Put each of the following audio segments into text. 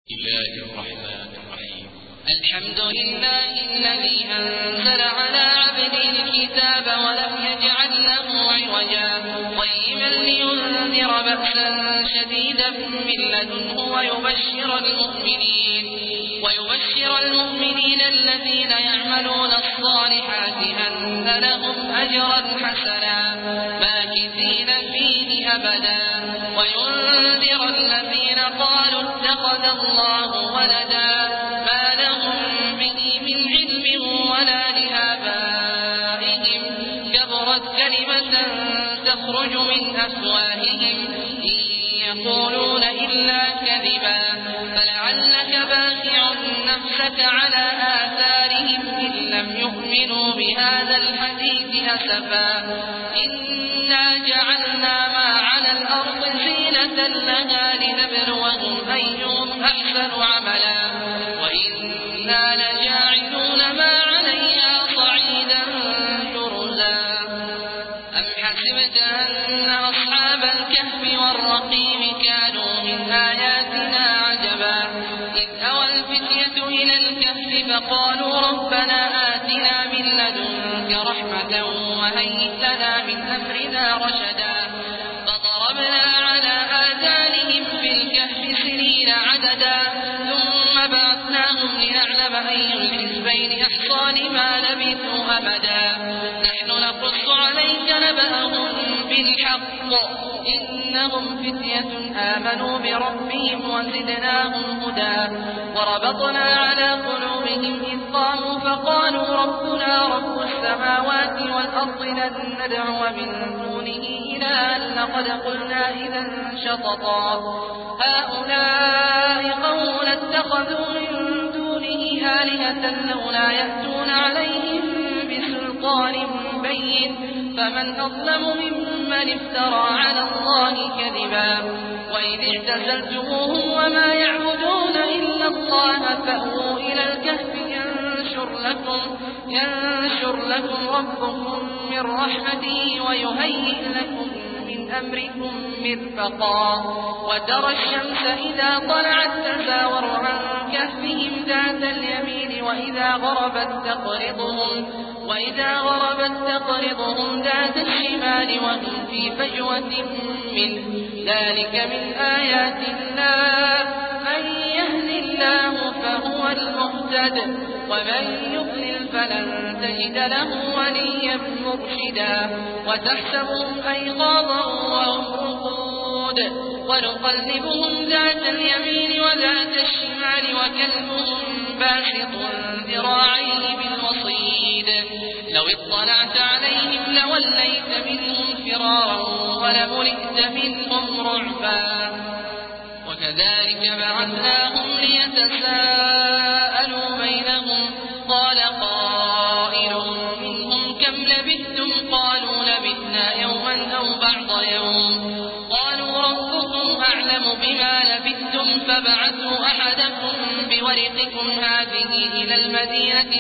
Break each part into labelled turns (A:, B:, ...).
A: الله الرحمن الرحيم الحمد لله الذي أنزل على عبده الكتاب ولم يجعل له عوجا قيما لينذر بأسا شديدا من لدنه ويبشر المؤمنين الذين يعملون الصالحات أن لهم أجرا حسنا ماكثين فيه أبدا وينذر الذين قالوا اتخذ الله ولدا ما لهم به من علم ولا لآبائهم كبرت كلمة تخرج من أفواههم إن يقولون إلا كذبا فلعلك باخع نفسك على آثارهم إن لم يؤمنوا بهذا الحديث أسفا إنا جعلنا ما على الأرض زينة لها لنبلوهم أيهم أحسن عملا وإنا لجاعلون ما عليها صعيدا جرزا أم حسبت أن أصحاب الكهف والرقيم كانوا من آياتنا عجبا إذ أوى الفتية إلى الكهف فقالوا ربنا آتنا من لدنك رحمة وهيئ لنا من أمرنا رشدا فضربنا على آذانهم في الكهف سنين عددا ثم بعثناهم لنعلم أي الحزبين أحصى لما لبثوا أمدا نحن نقص عليك نبأهم بالحق إنهم فتية آمنوا بربهم وزدناهم هدى وربطنا على قلوبهم إذ قاموا فقالوا ربنا رب السماوات والأرض لن ندعو من دونه إلها لقد قلنا إذا شططا هؤلاء قوم اتخذوا من دونه آلهة لولا يأتون عليهم بسلطان بين فمن أظلم ممن افترى على الله كذبا وإذ اعتزلتموهم وما يعبدون إلا الله فأووا إلى الكهف ينشر لكم ربكم من رحمته ويهيئ لكم من أمركم مرفقا وترى الشمس إذا طلعت تزاور عن كهفهم ذات اليمين وإذا غربت تقرضهم ذات الشمال وهم في فجوة منه ذلك من آيات الله من يهد الله فهو المهتد ومن يضلل فلن تجد له وليا مرشدا وتحسبهم أيقاظا وهم رقود ونقلبهم ذات اليمين وذات الشمال وكلبهم باسط ذراعيه بالوصيد لو اطلعت عليهم لوليت منهم فرارا ولملئت منهم رعبا وكذلك بعثناهم ليتساءلوا بينهم قال قائل منهم كم لبثتم قالوا لبثنا يوما أو بعض يوم قالوا ربكم أعلم بما لبثتم فابعثوا أحدكم بورقكم هذه إلى المدينة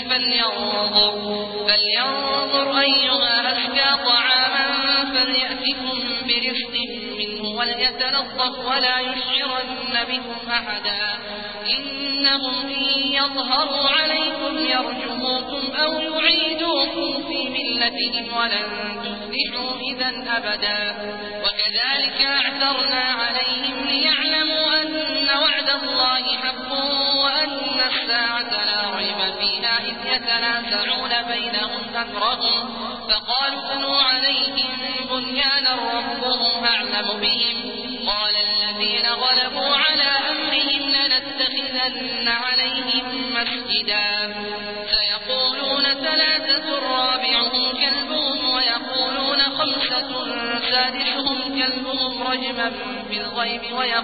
A: فلينظر أيها أزكى طعاما فليأتكم برزق منه وليتلطف ولا يشعرن بكم أحدا إنهم إن يظهروا عليكم يرجموكم أو يعيدوكم في ملتهم ولن تفلحوا إذا أبدا وكذلك أعثرنا عليهم ليعلموا أن وعد الله حق وأن الساعة لا ريب فيها إذ يتنازعون بينهم أمرهم فقالوا بنوا عليهم بنيانا ربهم أعلم بهم قال الذين غلبوا على أمرهم لنتخذن عليهم مسجدا سيقولون ثلاثة رابعهم كلبهم ويقولون خمسة سادسهم كلبهم رجما بالغيب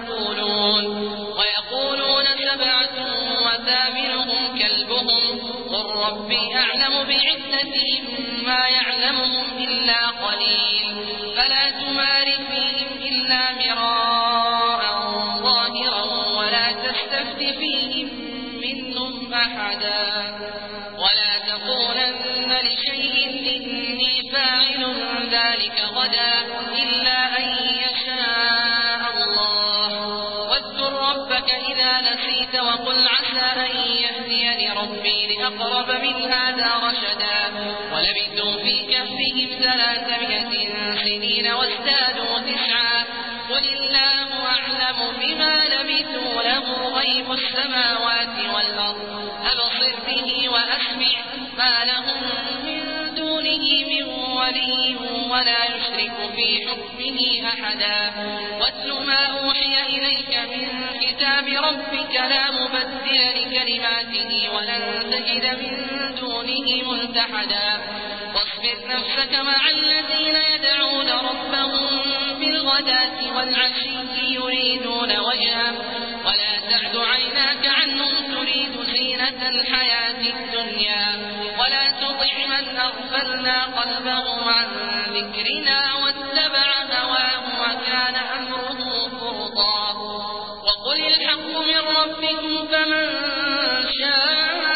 A: ويقولون سبعة وثامنهم كلبهم قل ربي أعلم بعدتهم ما يعلمهم إلا قليل فلا تمار فيهم إلا مراء ظاهرا ولا تستفت فيهم منهم أحدا ولا تقولن لشيء إني فاعل ذلك غدا إلا أن يشاء الله واذكر ربك إذا نسيت وقل عسى أن يهديني ربي لأقرب من هذا رشدا ولبثوا في كهفهم 300 سنين وازدادوا 9 قل الله أعلم بما لبثوا له غيب السماوات والأرض أبصر به وأسمع ما لهم من دونه من ولي ولا يشرك في حكمه أحدا واتل ما أوحي إليك من كتاب ربك لا مبدل لكلماته ولن تجد من دونه ملتحدا واصبر نفسك مع الذين يدعون ربهم بالغداة والعشي يريدون وجهه ولا تعد عيناك عنهم تريد زينة الحياة الدنيا ولا تطع من أغفلنا قلبه عن ذكرنا واتبع هواه وكان أمره فرطا وقل الحق من ربكم فمن شاء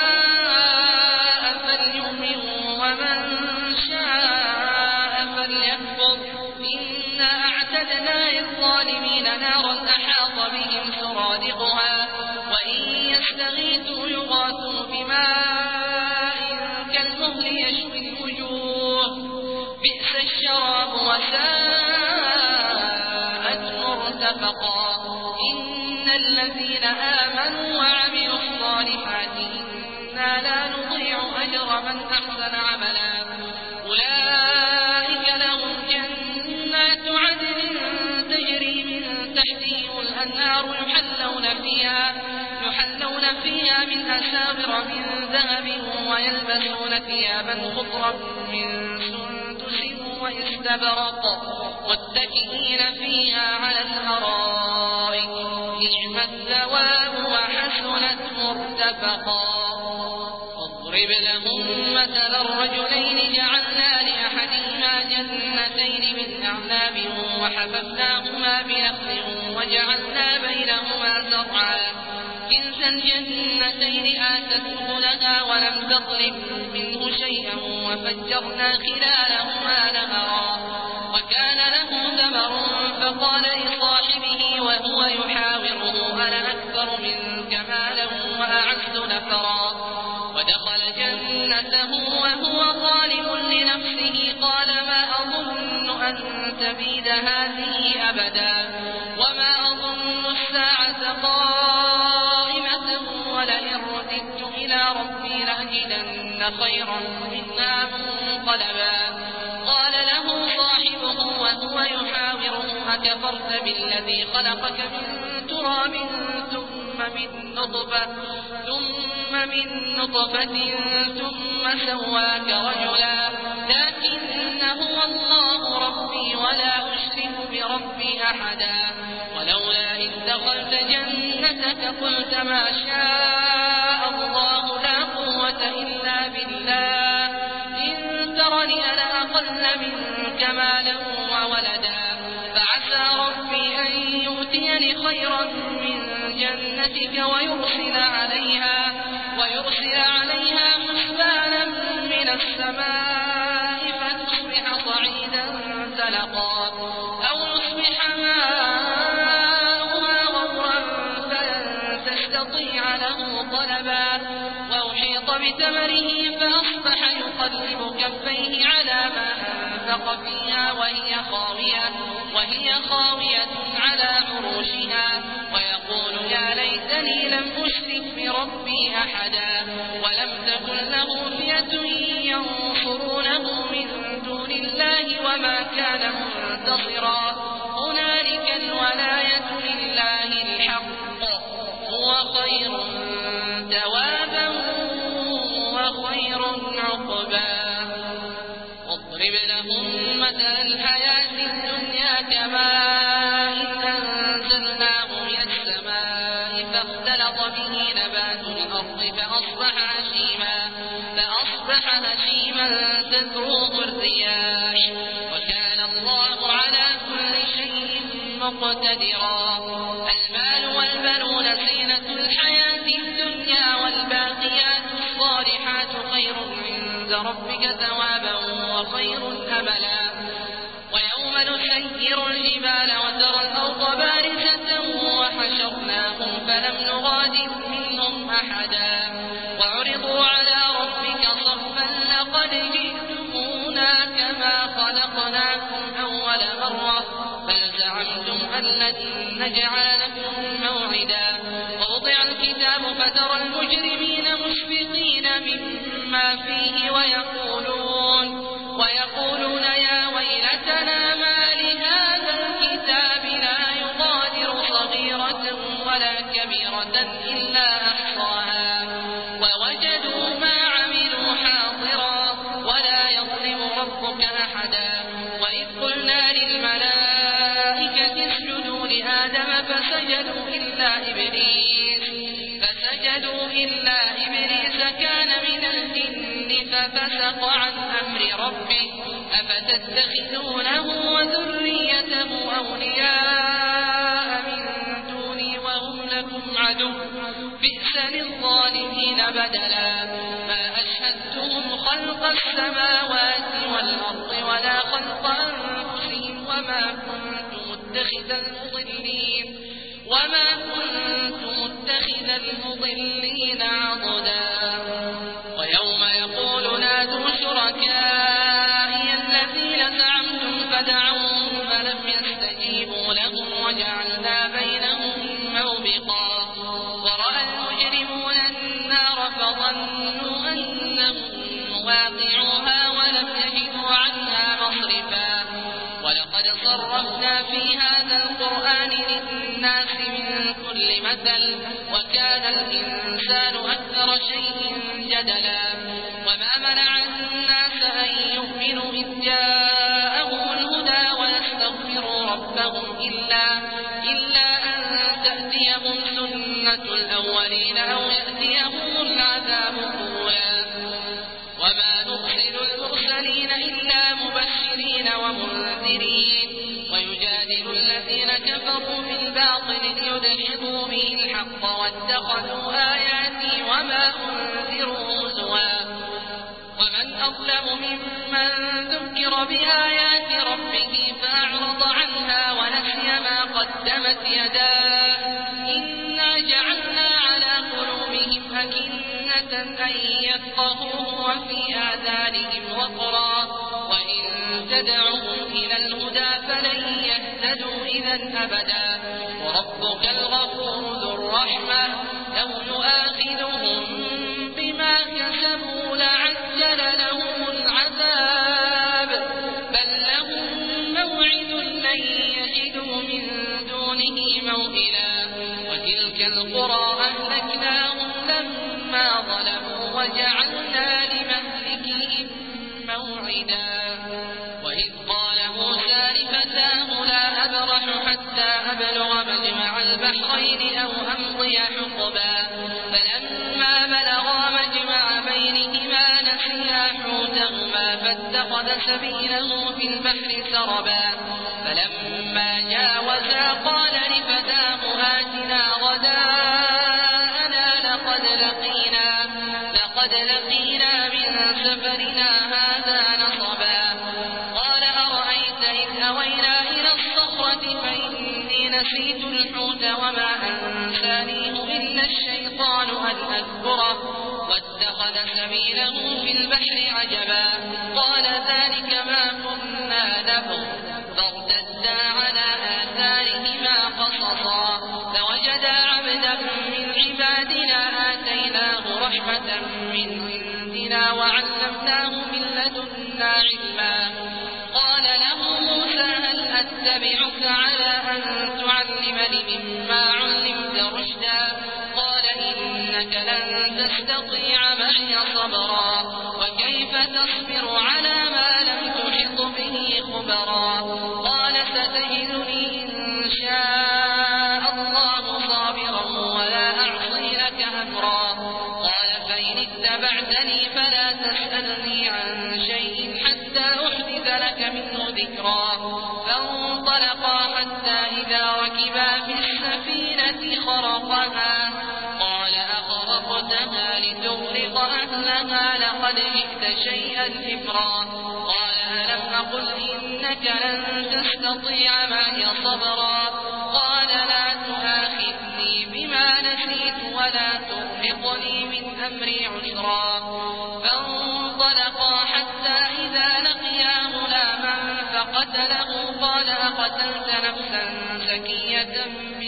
A: فليؤمن ومن شاء فليكفر إنا أعتدنا للظالمين نارا أحاط بهم سرادقها وإن يستغيثوا يغاثوا بماء كالمهل يشوي الوجوه بئس الشراب وساءت مرتفقا إن الذين آمنوا وعملوا الصالحات إنا لا نضيع أجر من أحسن عملا أولئك لهم جنات عدن تجري من تحتهم الأنهار يحلون فيها من أساور من ذهب ويلبسون ثيابا خضرا من سندس واستبرق متكئين فيها على الأرائك نعم الثواب وحسنت مرتفقا واضرب لهم مثل الرجلين جعلنا لأحدهما جنتين من أعناب وحففناهما بنخل وجعلنا بينهما زرعا كلتا الجنتين آتت أكلها ولم تظلم منه شيئا وفجرنا خلالهما نهرا وكان له ثمر فقال لصاحبه وهو يحاوره أنا أكثر منك مالا وأعز نفرا ودخل جنته وهو ظالم لنفسه قال ما أظن أن تبيد هذه أبدا وما أظن الساعة قائمة ولئن رددت إلى ربي لأجدن خيرا منها منقلبا قال له صاحبه وهو يحاوره أكفرت بالذي خلقك من تراب ثم من نطفة ثم سواك رجلا لكن هو الله ربي ولا أشرك بربي أحدا ولولا إذ دخلت جنتك قلت ما شاء الله لا قوة إلا بالله إن ترني أنا أقل منك مالا وولدا فعسى ربي أن يؤتيني خيرا من جنتك ويرسل عليها حسبانا من السماء فتصبح صعيدا زلقا أو يصبح ماؤها غورا فلن تستطيع له طلبا وأحيط بثمره فأصبح يقلب كفيه على ما أنفق فيها وهي خاوية على عروشها ويقول يا ليتني لم أشرك بربي أحدا ولم تكن له فئة ينصرونه من دون الله وما كان منتصرا هنالك الولاية لله الحق هو خير ثوابا وخير عقبا واضرب لهم مثل الحياة الدنيا كماء أنزلناه من السماء فاختلط به نبات الأرض فأصبح هشيما تذروه الرياح وكان الله على كل شيء مقتدرا المال والبنون زينة الحياة الدنيا والباقيات الصالحات خير عند ربك ثوابا وخير أملا ويوم نسير الجبال وترى الأرض بارزة وحشرناهم فلم نغادر نجعل لكم موعدا ووضع الكتاب فترى المجرمين مشفقين مما فيه ويقولون يا ويلتنا ما لهذا الكتاب لا يغادر صغيرة ولا كبيرة إلا أحصاها ووجدوا ما عملوا حاضرا ولا يظلم ربك أحدا وإذ قلنا للملائكة اسجدوا لآدم فسجدوا إلا إبليس كان من الجن ففسق عن أمر ربه أفتتخذونه وذريته أولياء من دوني وهم لكم عدو بئس للظالمين بدلا ما أشهدتهم خلق السماوات والأرض ولا خلق أنفسهم وما كنت متخذ المضلين عضدا ويوم يقول نادوا شركائي الذين زعمتم فدعوهم فلم يستجيبوا لهم وجعلنا بينهم موبقا ورأى المجرمون النار فظنوا أنهم مواقعوها ولم يجدوا عنها مصرفا ولقد صرفنا في هذا القرآن للناس من كل مثل وكان الإنسان أكثر شيء جدلا وما منع الناس أن يؤمنوا إذ جاءهم الهدى ويستغفروا ربهم إلا أن تأتيهم سنة الأولين أو يأتيهم العذاب قبلا وما نرسل المرسلين إلا مبشرين ومنذرين ويجادل الذين كفروا في الباطل ليدحضوا به الحق واتخذوا آياتي وما أنذروا هزوا ومن أظلم ممن ذكر بآيات ربه فأعرض عنها ونسي ما قدمت يداه إنا جعلنا على قلوبهم أكنة أن يفقهوه وفي آذانهم وقرا وإن تدعوهم إلى الهدى فلن يهتدوا إذا أبدا وربك الغفور ذو الرحمة لو يؤاخذهم بما كسبوا لعجل لهم العذاب بل لهم موعد لن يجدوا من دونه موئلا وتلك القرى أهلكناهم لما ظلموا وجعلنا لمهلكهم موعدا وإذ قال موسى لفتاه لا أبرح حتى أبلغ مجمع البحرين أو أمضي حقبا فلما بلغا مجمع بينهما نسيا حوتهما فاتخذ سبيله في البحر سربا فلما جاوزا قال لفتاه آتنا غداءنا لقد لقينا من سفرنا هذا نصبا قال أرأيت إذ أوينا إلى الصخرة فإني نسيت الحوت وما أنسانيه إلا الشيطان أن أذكره واتخذ سبيله في البحر عجبا قال ذلك ما كنا نبغ فارتدا على آثارهما قصصا فوجدا عبدا من عبادنا آتيناه رحمة من عندنا وعلمناه من لدنا علما قال له موسى هل أتبعك على أن تعلمني مما علمت رشدا قال إنك لن تستطيع معي صبرا وكيف تصبر على ما لم تحط به خبرا قال ستجدني إن شاء الله صابرا ولا أعصي لك أمرا قال فإن اتبعتني فلا تسألني عن شيء حتى أحدث لك منه ذكرا فانطلقا حتى إذا ركبا في السفينة خرقها قال أخرقتها لتغرق أهلها لقد جئت شيئا إمرا قال ألم أقل إنك لن تستطيع معي صبرا قال لا تؤاخذني بما نسيت ولا ترهقني من أمري عسرا فانطلقا حتى إذا لقيا غلاما فقتله قال أقتلت نفسا زكية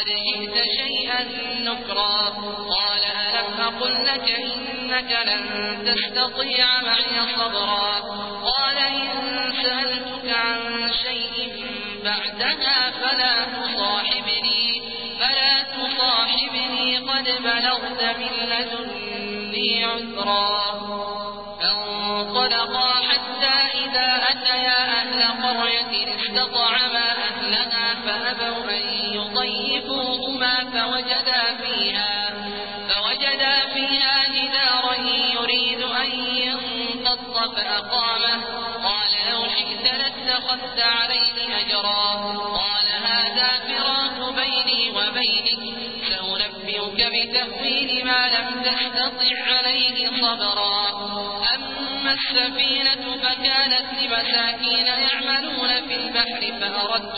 A: قد جئت شيئا نكرا قال ألم أقل لك إنك لن تستطيع معي صبرا قال إن سألتك عن شيء بعدها فلا تصاحبني قد بلغت من لدني عذرا فانطلقا حتى إذا أتيا أهل قرية استطعما أهلها فأبوا أن يضيفوهما فوجدا فيها جدارا يريد أن ينقض فأقامه قال لو شئت لاتخذت عليه أجرا قال هذا فراق بيني وبينك سأنبئك بتأويل ما لم تستطع عليه صبرا أما السفينة فكانت لمساكين يعملون في البحر فأردت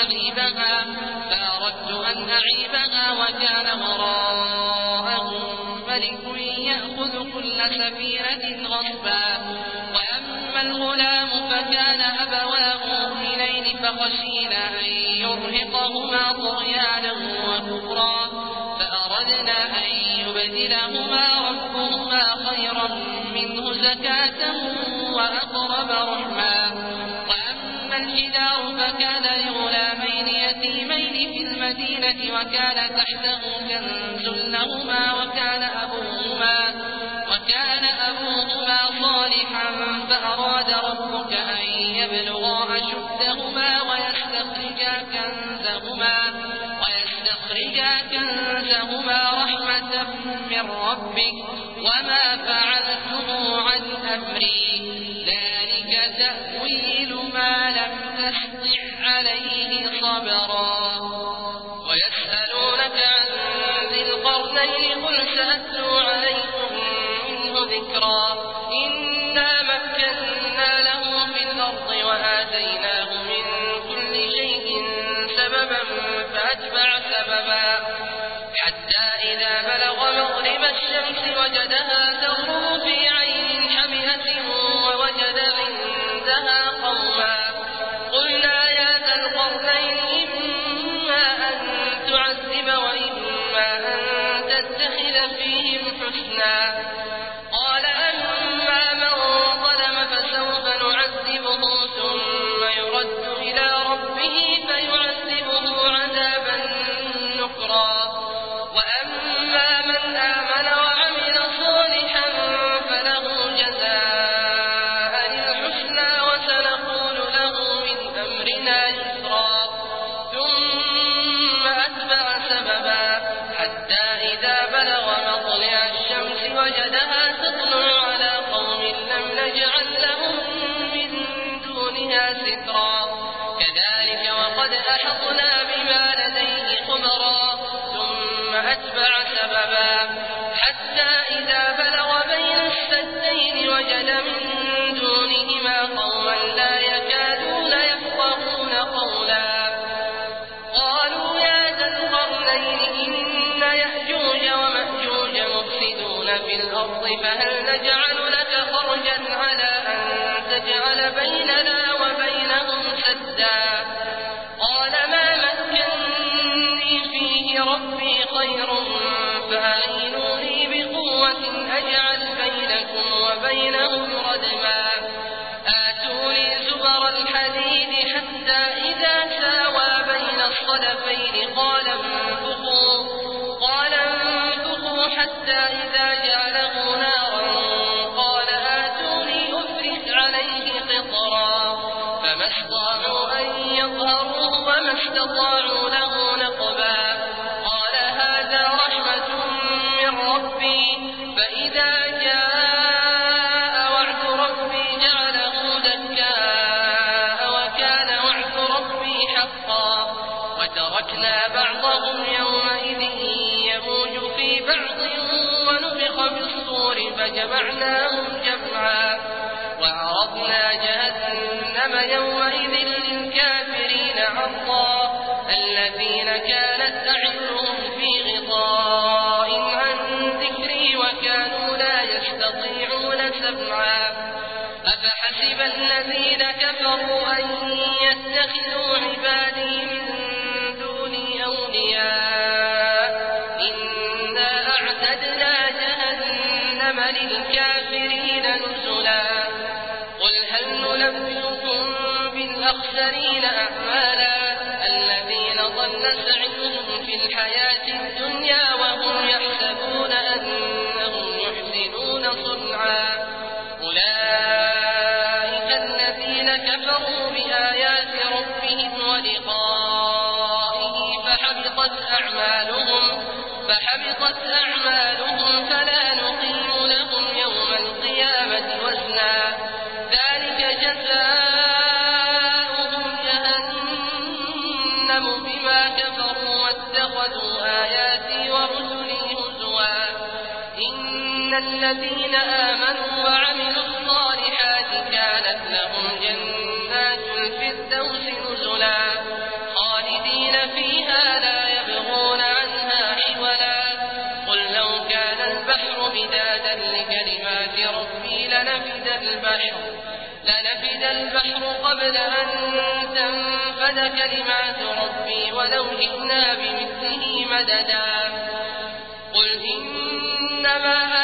A: أن أعيبها وكان وراءهم ملك يأخذ كل سفينة غصبا وأما الغلام فكان أبواه مؤمنين فخشينا أن يرهقهما طغيانا وكفرا فأردنا أن يبدلهما ربهما خيرا منه زكاة وأقرب رحما وأما الجدار فكان لغلامين يتيمين في المدينة وكان تحته كنز لهما وكان أبوهما صالحا فأراد ربك أن يبلغا أشدهما ويستخرجا كنزهما رحمة من ربك وما فعلته عن أمري ذلك تأويل ما لم تستطع عليه صبرا ويسألونك عن ذي القرنين قل سأتلو عليكم منه ذكرا إنا مكنا له في الأرض وآتيناه من كل شيء سببا فأتبع سببا حتى إذا بلغ مغرب الشمس وجدها تغرب في عين حمئة ووجد عندها قوما قلنا يا ذا القرنين إما أن تعذب وإما أن تتخذ فيهم حسنا قال أما من ظلم فسوف نعذبه ثم يرد إلى ربه فيعذبه عذابا نكرا وأما من آمن وعمل صالحا فله جزاء الحسنى وسنقول له من أمرنا يسرا ثم أتبع سببا حتى إذا بلغ مطلع الشمس وجدها تطلع على قوم لم نجعل لهم من دونها سترا كذلك وقد أحطنا بما لديه خبرا ثم أتبع سببا حتى إذا بلغ بين السدين وجد من دونهما قوما لا يكادون يفقهون قولا قالوا يا ذا القرنين إن يأجوج ومأجوج مفسدون في الأرض فهل نجعل لك خرجا على أن تجعل بيننا وبينهم سدا قال ما مكنني فيه ربي خير فأعينوني بقوة أجعل بينكم وبينهم ردما آتوني زبر الحديد حتى إذا ساوى بين الصدفين قال انفخوا حتى إذا جعله نارا قال آتوني أفرغ عليه قطرا فما استطاعوا أن يظهروه وما استطاعوا له نقبا قال هذا رحمة من ربي فإذا جاء وعد ربي جعله دكاء وكان وعد ربي حقا وتركنا بعضهم يومئذ يموج في بعض ونفخ في الصور فجمعناهم جمعا وعرضنا جهنم يومئذ للكافرين عرضا الذين كانت أعينهم في غطاء عن ذكري وكانوا لا يستطيعون سمعا أفحسب الذين كفروا أن يتخذوا عبادي من دوني أولياء للكافرين نزلا قل هل ننبئكم بالأخسرين أعمالا الذين ضل سعيهم في الحياة الدنيا وهم يحسبون أنهم يحسنون صنعا أولئك الذين كفروا بآيات ربهم ولقائه فحبطت أعمالهم فلا نقيم لهم يوم القيامة وزنا ذلك جزاؤهم جهنم بما كفروا واتخذوا آياتي ورسلي هزوا إن الذين آمنوا وعملوا الصالحات كانت لهم جنات الفردوس نزلا خالدين فيها لا يبغون عنها حولا قل لو كان البحر مدادا لكلمات ربي لنفد البحر قبل أن تنفد كلمات ربي ولو جئنا بمثله مددا قل إنما